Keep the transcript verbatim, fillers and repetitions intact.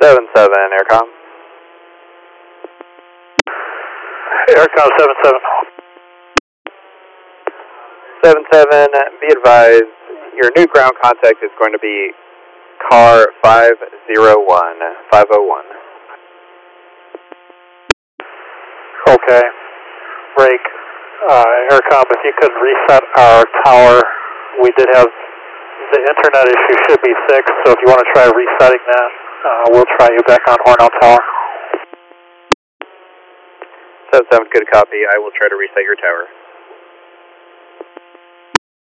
seven seven, Aircom. Aircom seven seven. seven seven, be advised, your new ground contact is going to be car five zero one, five oh one. Okay. Break. Uh, Aircom, if you could reset our tower, we did have, the internet issue should be fixed, so if you want to try resetting that, uh, we'll try you back on Hornell Tower. seven seven, good copy. I will try to reset your tower.